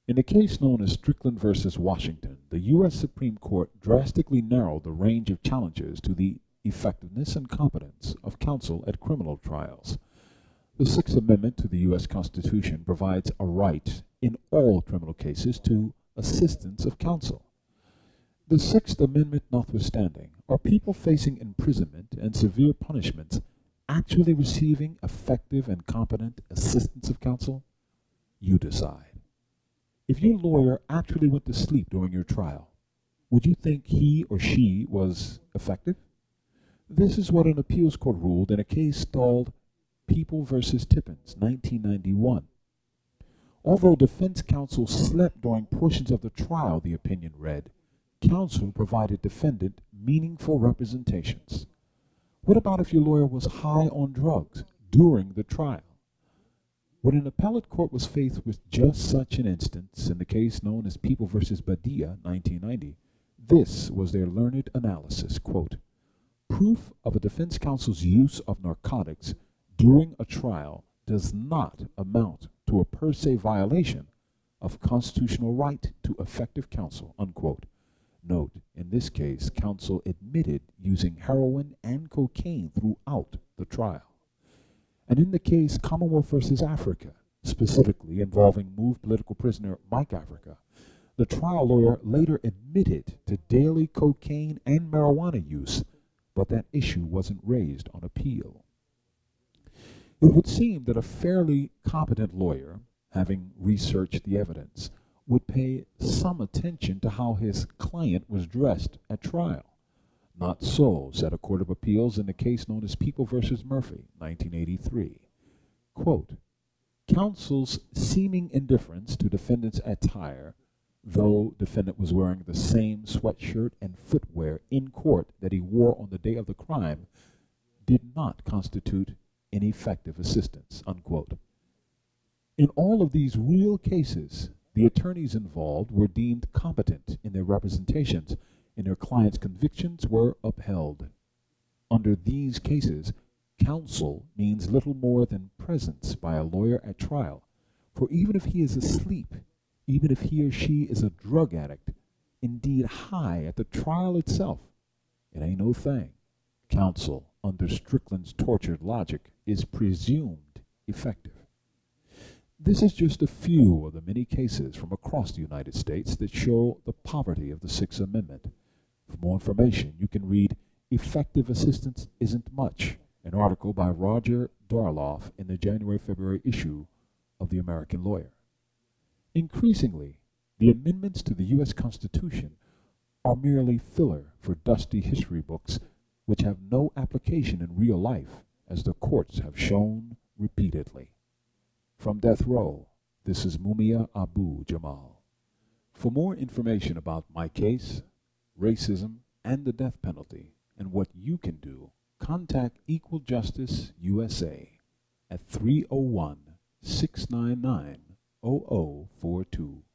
In the case known as Strickland versus Washington, the U.S. Supreme Court drastically narrowed the range of challenges to the effectiveness and competence of counsel at criminal trials. The Sixth Amendment to the U.S. Constitution provides a right in all criminal cases to assistance of counsel. The Sixth Amendment notwithstanding, are people facing imprisonment and severe punishments actually receiving effective and competent assistance of counsel? You decide. If your lawyer actually went to sleep during your trial, would you think he or she was effective? This is what an appeals court ruled in a case styled People versus Tippins, 1991. Although defense counsel slept during portions of the trial, the opinion read, counsel provided defendant meaningful representations. What about if your lawyer was high on drugs during the trial? When an appellate court was faced with just such an instance in the case known as People versus Badia, 1990, this was their learned analysis, quote, proof of a defense counsel's use of narcotics during a trial does not amount to a per se violation of constitutional right to effective counsel, unquote. Note, in this case, counsel admitted using heroin and cocaine throughout the trial. And in the case Commonwealth versus Africa, specifically involving moved political prisoner Mike Africa, the trial lawyer later admitted to daily cocaine and marijuana use, but that issue wasn't raised on appeal. It would seem that a fairly competent lawyer, having researched the evidence, would pay some attention to how his client was dressed at trial. Not so, said a court of appeals in the case known as People versus Murphy, 1983. Quote, counsel's seeming indifference to defendant's attire, though defendant was wearing the same sweatshirt and footwear in court that he wore on the day of the crime, did not constitute ineffective assistance, unquote. In all of these real cases, the attorneys involved were deemed competent in their representations, and their clients' convictions were upheld. Under these cases, counsel means little more than presence by a lawyer at trial, for even if he is asleep, even if he or she is a drug addict, indeed high at the trial itself, it ain't no thing. Counsel, under Strickland's tortured logic, is presumed effective. This is just a few of the many cases from across the United States that show the poverty of the Sixth Amendment. For more information, you can read Effective Assistance Isn't Much, an article by Roger Darloff in the January-February issue of The American Lawyer. Increasingly, the amendments to the U.S. Constitution are merely filler for dusty history books which have no application in real life, as the courts have shown repeatedly. From death row, this is Mumia Abu Jamal. For more information about my case, racism, and the death penalty, and what you can do, contact Equal Justice USA at 301-699-0042.